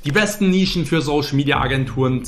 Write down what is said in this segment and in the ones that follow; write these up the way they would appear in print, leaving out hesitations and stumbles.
Die besten Nischen für Social Media Agenturen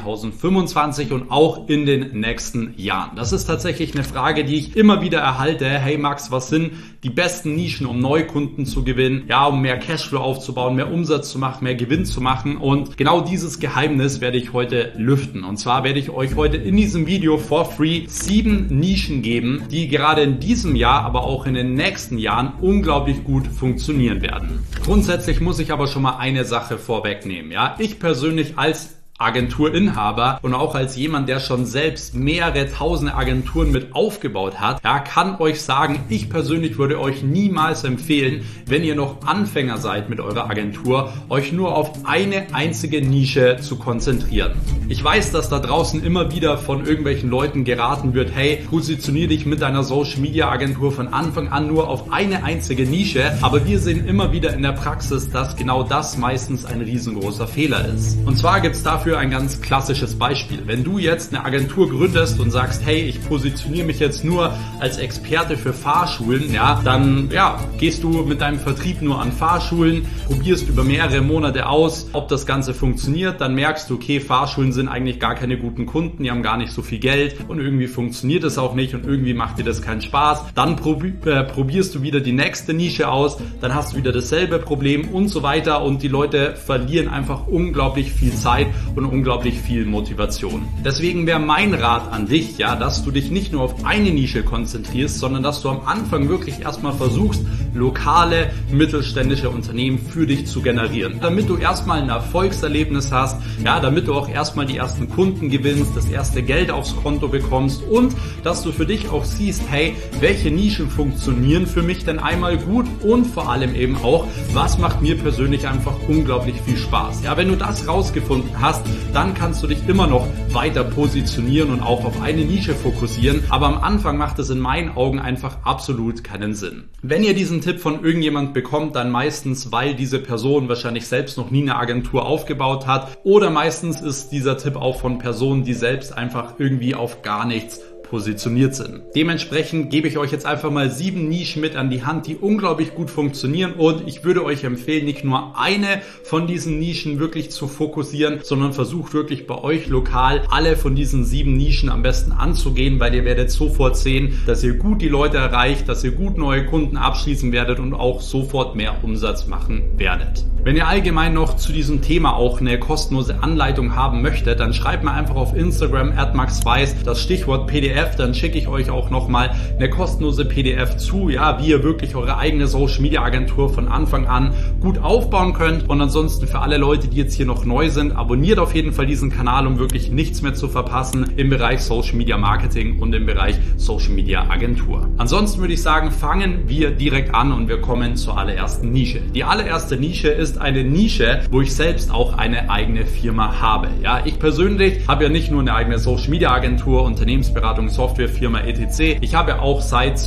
2025 und auch in den nächsten Jahren. Das ist tatsächlich eine Frage, die ich immer wieder erhalte. Hey Max, was sind die besten Nischen, um Neukunden zu gewinnen? Ja, um mehr Cashflow aufzubauen, mehr Umsatz zu machen, mehr Gewinn zu machen. Und genau dieses Geheimnis werde ich heute lüften. Und zwar werde ich euch heute in diesem Video for free 7 Nischen geben, die gerade in diesem Jahr, aber auch in den nächsten Jahren unglaublich gut funktionieren werden. Grundsätzlich muss ich aber schon mal eine Sache vorwegnehmen. Ja, ich persönlich als Agenturinhaber und auch als jemand, der schon selbst mehrere tausende Agenturen mit aufgebaut hat, ja, kann euch sagen, ich persönlich würde euch niemals empfehlen, wenn ihr noch Anfänger seid mit eurer Agentur, euch nur auf eine einzige Nische zu konzentrieren. Ich weiß, dass da draußen immer wieder von irgendwelchen Leuten geraten wird, hey, positioniere dich mit deiner Social Media Agentur von Anfang an nur auf eine einzige Nische, aber wir sehen immer wieder in der Praxis, dass genau das meistens ein riesengroßer Fehler ist. Und zwar gibt es dafür ein ganz klassisches Beispiel. Wenn du jetzt eine Agentur gründest und sagst, hey, ich positioniere mich jetzt nur als Experte für Fahrschulen, ja, dann gehst du mit deinem Vertrieb nur an Fahrschulen, probierst über mehrere Monate aus, ob das Ganze funktioniert, dann merkst du, okay, Fahrschulen sind eigentlich gar keine guten Kunden, die haben gar nicht so viel Geld und irgendwie funktioniert es auch nicht und irgendwie macht dir das keinen Spaß. Dann probierst du wieder die nächste Nische aus, dann hast du wieder dasselbe Problem und so weiter und die Leute verlieren einfach unglaublich viel Zeit und unglaublich viel Motivation. Deswegen wäre mein Rat an dich, ja, dass du dich nicht nur auf eine Nische konzentrierst, sondern dass du am Anfang wirklich erstmal versuchst, lokale, mittelständische Unternehmen für dich zu generieren. Damit du erstmal ein Erfolgserlebnis hast, ja, damit du auch erstmal die ersten Kunden gewinnst, das erste Geld aufs Konto bekommst und dass du für dich auch siehst, hey, welche Nischen funktionieren für mich denn einmal gut und vor allem eben auch, was macht mir persönlich einfach unglaublich viel Spaß. Ja, wenn du das rausgefunden hast, dann kannst du dich immer noch weiter positionieren und auch auf eine Nische fokussieren. Aber am Anfang macht es in meinen Augen einfach absolut keinen Sinn. Wenn ihr diesen Tipp von irgendjemand bekommt, dann meistens, weil diese Person wahrscheinlich selbst noch nie eine Agentur aufgebaut hat oder meistens ist dieser Tipp auch von Personen, die selbst einfach irgendwie auf gar nichts positioniert sind. Dementsprechend gebe ich euch jetzt einfach mal 7 Nischen mit an die Hand, die unglaublich gut funktionieren und ich würde euch empfehlen, nicht nur eine von diesen Nischen wirklich zu fokussieren, sondern versucht wirklich bei euch lokal alle von diesen 7 Nischen am besten anzugehen, weil ihr werdet sofort sehen, dass ihr gut die Leute erreicht, dass ihr gut neue Kunden abschließen werdet und auch sofort mehr Umsatz machen werdet. Wenn ihr allgemein noch zu diesem Thema auch eine kostenlose Anleitung haben möchtet, dann schreibt mir einfach auf Instagram @maxweiss das Stichwort PDF, dann schicke ich euch auch nochmal eine kostenlose PDF zu, ja, wie ihr wirklich eure eigene Social Media Agentur von Anfang an gut aufbauen könnt. Und ansonsten für alle Leute, die jetzt hier noch neu sind, abonniert auf jeden Fall diesen Kanal, um wirklich nichts mehr zu verpassen im Bereich Social Media Marketing und im Bereich Social Media Agentur. Ansonsten würde ich sagen, fangen wir direkt an und wir kommen zur allerersten Nische. Die allererste Nische ist eine Nische, wo ich selbst auch eine eigene Firma habe. Ja, ich persönlich habe ja nicht nur eine eigene Social Media Agentur, Unternehmensberatung, Softwarefirma etc. Ich habe auch seit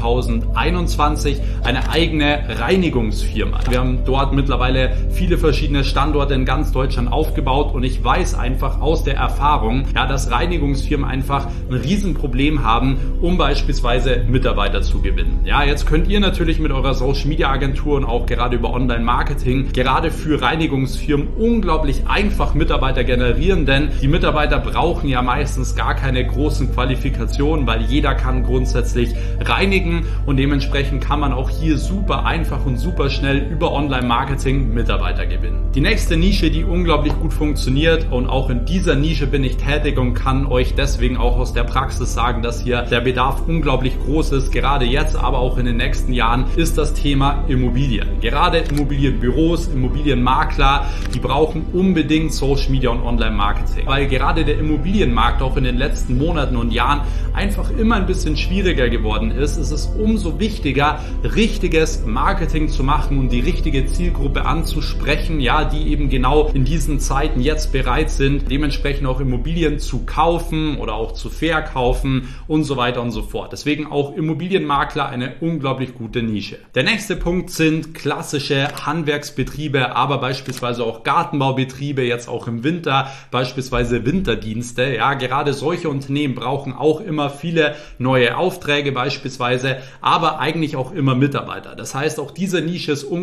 2021 eine eigene Reinigungsfirma. Wir haben dort mittlerweile viele verschiedene Standorte in ganz Deutschland aufgebaut und ich weiß einfach aus der Erfahrung, ja, dass Reinigungsfirmen einfach ein Riesenproblem haben, um beispielsweise Mitarbeiter zu gewinnen. Ja, jetzt könnt ihr natürlich mit eurer Social Media Agentur und auch gerade über Online Marketing gerade für Reinigungsfirmen unglaublich einfach Mitarbeiter generieren, denn die Mitarbeiter brauchen ja meistens gar keine großen Qualifikationen, weil jeder kann grundsätzlich reinigen und dementsprechend kann man auch hier super einfach und super schnell über Online-Marketing Mitarbeiter gewinnen. Die nächste Nische, die unglaublich gut funktioniert und auch in dieser Nische bin ich tätig und kann euch deswegen auch aus der Praxis sagen, dass hier der Bedarf unglaublich groß ist, gerade jetzt, aber auch in den nächsten Jahren, ist das Thema Immobilien. Gerade Immobilienbüros, Immobilienmakler, die brauchen unbedingt Social Media und Online-Marketing, weil gerade der Immobilienmarkt auch in den letzten Monaten und Jahren einfach immer ein bisschen schwieriger geworden ist, ist es umso wichtiger, richtiges Marketing zu machen und die richtige Zielgruppe anzusprechen, ja, die eben genau in diesen Zeiten jetzt bereit sind, dementsprechend auch Immobilien zu kaufen oder auch zu verkaufen und so weiter und so fort. Deswegen auch Immobilienmakler eine unglaublich gute Nische. Der nächste Punkt sind klassische Handwerksbetriebe, aber beispielsweise auch Gartenbaubetriebe, jetzt auch im Winter, beispielsweise Winterdienste. Ja, gerade solche Unternehmen brauchen auch immer viele neue Aufträge beispielsweise, aber eigentlich auch immer Mitarbeiter. Das heißt, auch diese Nische ist unglaublich gut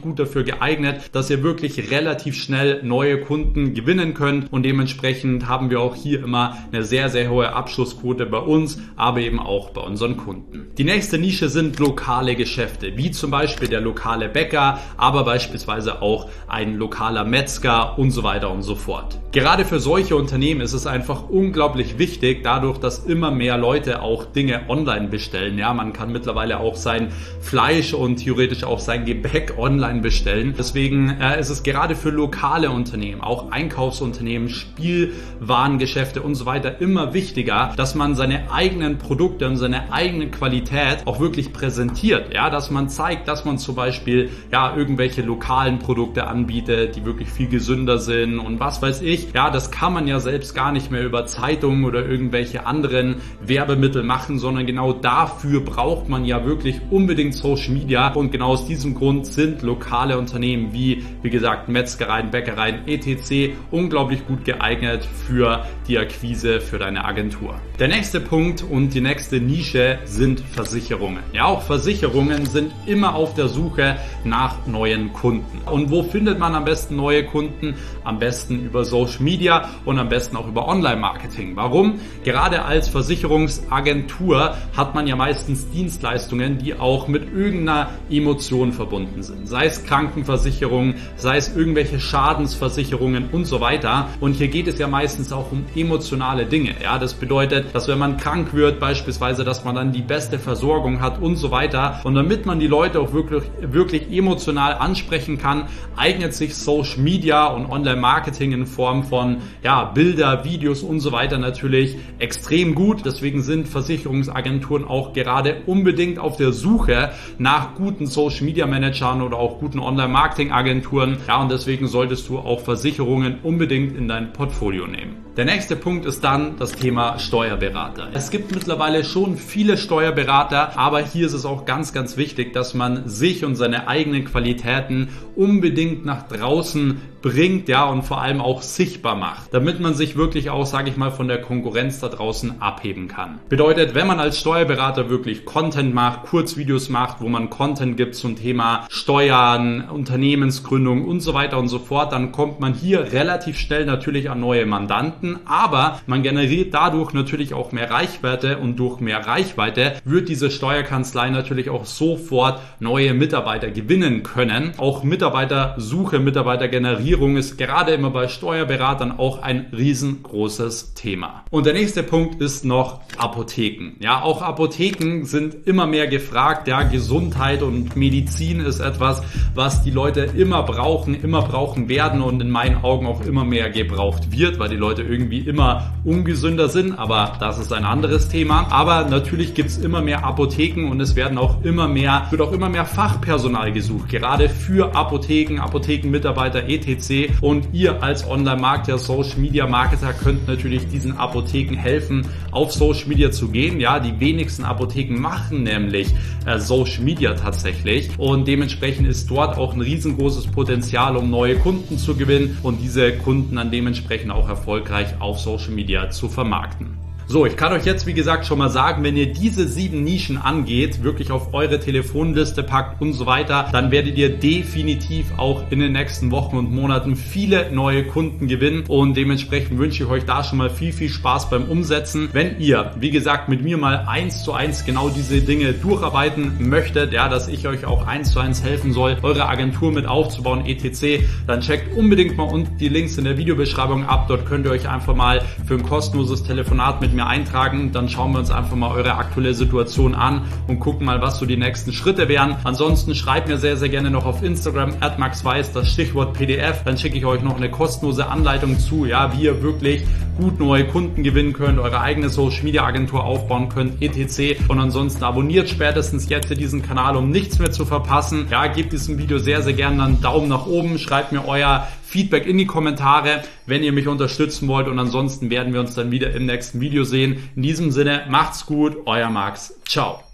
gut dafür geeignet, dass ihr wirklich relativ schnell neue Kunden gewinnen könnt und dementsprechend haben wir auch hier immer eine sehr, sehr hohe Abschlussquote bei uns, aber eben auch bei unseren Kunden. Die nächste Nische sind lokale Geschäfte, wie zum Beispiel der lokale Bäcker, aber beispielsweise auch ein lokaler Metzger und so weiter und so fort. Gerade für solche Unternehmen ist es einfach unglaublich wichtig, dadurch, dass immer mehr Leute auch Dinge online bestellen. Ja, man kann mittlerweile auch sein Fleisch und theoretisch auch sein Gebäck online bestellen. Deswegen ist es gerade für lokale Unternehmen, auch Einkaufsunternehmen, Spielwarengeschäfte und so weiter immer wichtiger, dass man seine eigenen Produkte und seine eigene Qualität auch wirklich präsentiert. Ja, dass man zeigt, dass man zum Beispiel irgendwelche lokalen Produkte anbietet, die wirklich viel gesünder sind und was weiß ich. Ja, das kann man ja selbst gar nicht mehr über Zeitungen oder irgendwelche anderen Werbemittel machen, sondern genau dafür braucht man ja wirklich unbedingt Social Media und genau aus diesem Grund sind lokale Unternehmen wie gesagt, Metzgereien, Bäckereien, etc. unglaublich gut geeignet für die Akquise für deine Agentur. Der nächste Punkt und die nächste Nische sind Versicherungen. Ja, auch Versicherungen sind immer auf der Suche nach neuen Kunden. Und wo findet man am besten neue Kunden? Am besten über Social Media und am besten auch über Online-Marketing. Warum? Gerade als Versicherungsagentur hat man ja meistens Dienstleistungen, die auch mit irgendeiner Emotion verbunden sind. Sei es Krankenversicherung, sei es irgendwelche Schadensversicherungen und so weiter. Und hier geht es ja meistens auch um emotionale Dinge. Ja, das bedeutet, dass wenn man krank wird, beispielsweise, dass man dann die beste Versorgung hat und so weiter. Und damit man die Leute auch wirklich emotional ansprechen kann, eignet sich Social Media und Online-Marketing in Form von Bilder, Videos und so weiter natürlich extrem gut. Deswegen sind Versicherungsagenturen auch gerade unbedingt auf der Suche nach guten Social-Media-Managern oder auch guten Online-Marketing-Agenturen. Ja, und deswegen solltest du auch Versicherungen unbedingt in dein Portfolio nehmen. Der nächste Punkt ist dann das Thema Steuerberater. Es gibt mittlerweile schon viele Steuerberater, aber hier ist es auch ganz, ganz wichtig, dass man sich und seine eigenen Qualitäten unbedingt nach draußen bringt, und vor allem auch sichtbar macht, damit man sich wirklich auch, sage ich mal, von der Konkurrenz da draußen abheben kann. Bedeutet, wenn man als Steuerberater wirklich Content macht, Kurzvideos macht, wo man Content gibt zum Thema Steuern, Unternehmensgründung und so weiter und so fort, dann kommt man hier relativ schnell natürlich an neue Mandanten, aber man generiert dadurch natürlich auch mehr Reichweite und durch mehr Reichweite wird diese Steuerkanzlei natürlich auch sofort neue Mitarbeiter gewinnen können. Auch Mitarbeitersuche, Mitarbeitergenerierung ist gerade immer bei Steuerberatern auch ein riesengroßes Thema. Und der nächste Punkt ist noch Apotheken. Ja, auch Apotheken sind immer mehr gefragt. Ja, Gesundheit und Medizin ist etwas, was die Leute immer brauchen werden und in meinen Augen auch immer mehr gebraucht wird, weil die Leute irgendwie immer ungesünder sind, aber das ist ein anderes Thema. Aber natürlich gibt es immer mehr Apotheken und es wird auch immer mehr Fachpersonal gesucht, gerade für Apotheken, Apothekenmitarbeiter, etc. Und ihr als Online-Marketer, Social-Media-Marketer könnt natürlich diesen Apotheken helfen, auf Social Media zu gehen. Ja, die wenigsten Apotheken machen nämlich Social Media tatsächlich und dementsprechend ist dort auch ein riesengroßes Potenzial, um neue Kunden zu gewinnen und diese Kunden dann dementsprechend auch erfolgreich auf Social Media zu vermarkten. So, ich kann euch jetzt wie gesagt schon mal sagen, wenn ihr diese 7 Nischen angeht, wirklich auf eure Telefonliste packt und so weiter, dann werdet ihr definitiv auch in den nächsten Wochen und Monaten viele neue Kunden gewinnen und dementsprechend wünsche ich euch da schon mal viel, viel Spaß beim Umsetzen. Wenn ihr, wie gesagt, mit mir mal 1:1 genau diese Dinge durcharbeiten möchtet, dass ich euch auch 1:1 helfen soll, eure Agentur mit aufzubauen, etc., dann checkt unbedingt mal unten die Links in der Videobeschreibung ab. Dort könnt ihr euch einfach mal für ein kostenloses Telefonat mit mir eintragen, dann schauen wir uns einfach mal eure aktuelle Situation an und gucken mal, was so die nächsten Schritte wären. Ansonsten schreibt mir sehr, sehr gerne noch auf Instagram @maxweiss das Stichwort PDF, dann schicke ich euch noch eine kostenlose Anleitung zu, wie ihr wirklich gut neue Kunden gewinnen könnt, eure eigene Social Media Agentur aufbauen könnt, etc. Und ansonsten abonniert spätestens jetzt diesen Kanal, um nichts mehr zu verpassen. Gebt diesem Video sehr, sehr gerne einen Daumen nach oben, schreibt mir euer Feedback in die Kommentare, wenn ihr mich unterstützen wollt und ansonsten werden wir uns dann wieder im nächsten Video sehen. In diesem Sinne, macht's gut, euer Max, ciao.